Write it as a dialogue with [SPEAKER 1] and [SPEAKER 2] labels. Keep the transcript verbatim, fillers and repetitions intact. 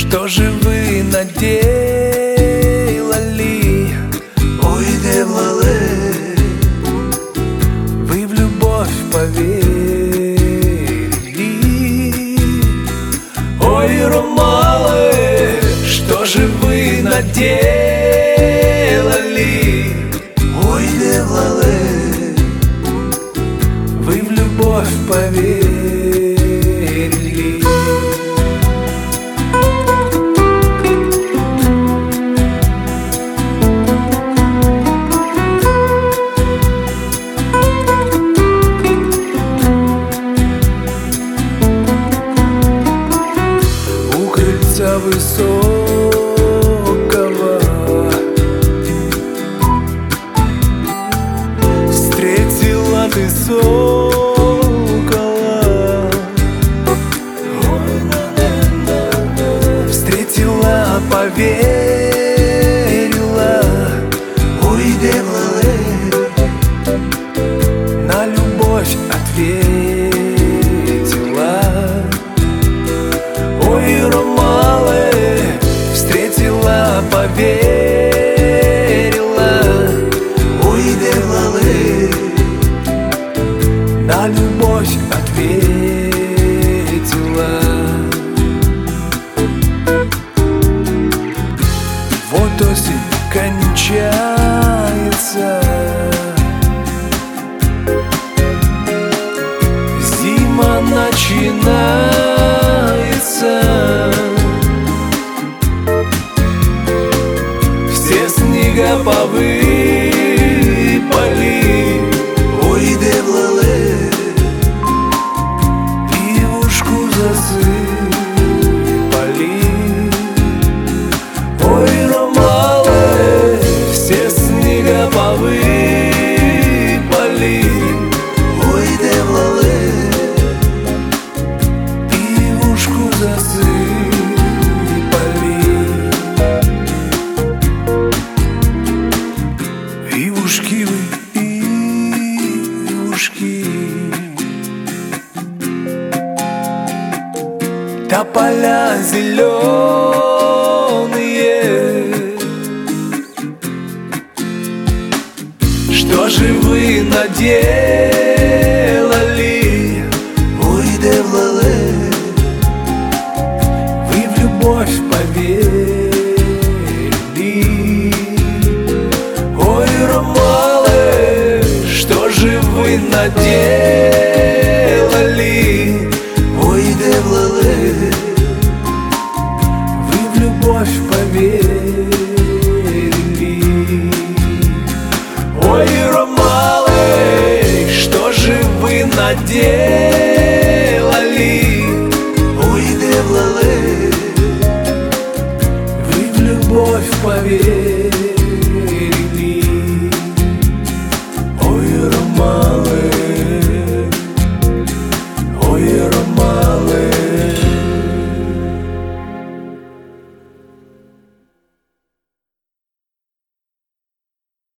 [SPEAKER 1] Что же вы наделали?
[SPEAKER 2] Ой, делали.
[SPEAKER 1] Вы в любовь поверили. Ой, ромалы, что же вы наделали?
[SPEAKER 2] Ой, делали.
[SPEAKER 1] Вы в любовь поверили. Высокого встретила ты сокола, встретила, поверила.
[SPEAKER 2] Ой, делали.
[SPEAKER 1] На любовь ответила. Ой, ромалы, встретила, поверила.
[SPEAKER 2] Ой, делали.
[SPEAKER 1] На любовь ответила. Вот осень кончается, зима начинается. Все снега повыпали.
[SPEAKER 2] Ой, делали.
[SPEAKER 1] Пивушку засыпали. Ой, ромалы, все снега повыпали.
[SPEAKER 2] Ой, делали.
[SPEAKER 1] Пивушку засыпали. Ивушки вы, ивушки, тополя зеленые. Что же вы наделали?
[SPEAKER 2] Ой, делали.
[SPEAKER 1] Вы в любовь поверили. Ой, ромалы, что же вы наделали?
[SPEAKER 2] Ой, делали.
[SPEAKER 1] Вы в любовь поверили.